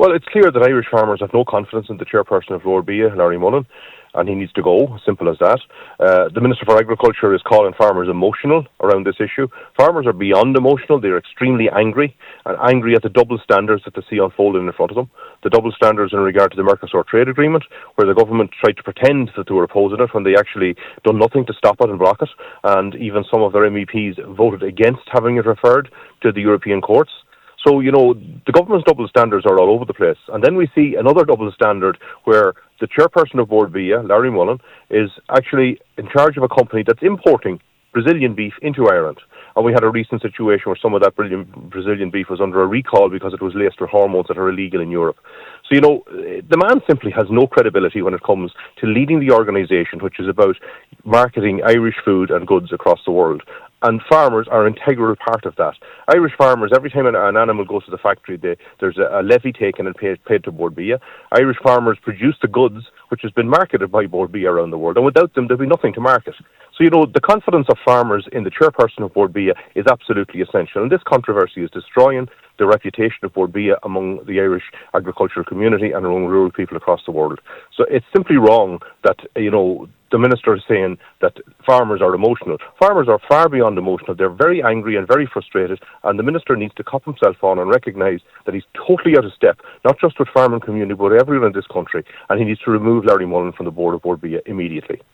Well, it's clear that Irish farmers have no confidence in the chairperson of Lord Bia, Larry Mullen, and he needs to go, simple as that. The Minister for Agriculture is calling farmers emotional around this issue. Farmers are beyond emotional, they're extremely angry, and angry at the double standards that they see unfolding in front of them. The double standards in regard to the Mercosur trade agreement, where the government tried to pretend that they were opposing it when they actually done nothing to stop it and block it, and even some of their MEPs voted against having it referred to the European courts. So, the government's double standards are all over the place. And then we see another double standard where the chairperson of Board Bia, Larry Mullen, is actually in charge of a company that's importing Brazilian beef into Ireland. And we had a recent situation where some of that Brazilian beef was under a recall because it was laced with hormones that are illegal in Europe. So, the man simply has no credibility when it comes to leading the organisation, which is about marketing Irish food and goods across the world. And farmers are an integral part of that. Irish farmers, every time an animal goes to the factory, there's a levy taken and paid to Board Bia. Irish farmers produce the goods which has been marketed by Board Bia around the world, and without them there'll be nothing to market. So, the confidence of farmers in the chairperson of Board Bia is absolutely essential, and this controversy is destroying the reputation of Board Bia among the Irish agricultural community and among rural people across the world. So it's simply wrong that, the minister is saying that farmers are emotional. Farmers are far beyond emotional. They're very angry and very frustrated, and the minister needs to cop himself on and recognise that he's totally out of step, not just with farming community, but everyone in this country, and he needs to remove Larry Mullen from the board of Board Bia immediately.